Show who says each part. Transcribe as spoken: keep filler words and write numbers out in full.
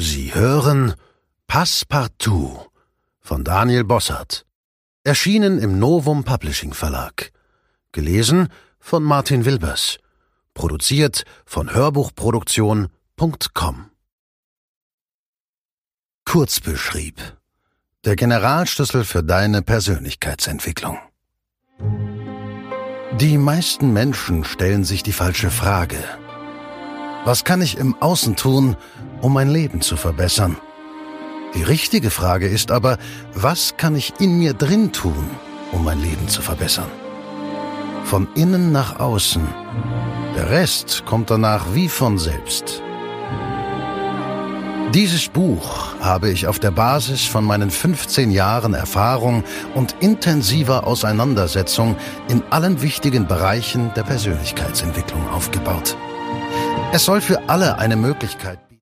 Speaker 1: Sie hören Passepartout von Daniel Bossert, erschienen im Novum Publishing Verlag, gelesen von Martin Wilbers, produziert von hörbuchproduktion punkt com. Kurzbeschrieb: Der Generalschlüssel für deine Persönlichkeitsentwicklung. Die meisten Menschen stellen sich die falsche Frage: Was kann ich im Außen tun, um mein Leben zu verbessern? Die richtige Frage ist aber: Was kann ich in mir drin tun, um mein Leben zu verbessern? Von innen nach außen. Der Rest kommt danach wie von selbst. Dieses Buch habe ich auf der Basis von meinen fünfzehn Jahren Erfahrung und intensiver Auseinandersetzung in allen wichtigen Bereichen der Persönlichkeitsentwicklung aufgebaut. Es soll für alle eine Möglichkeit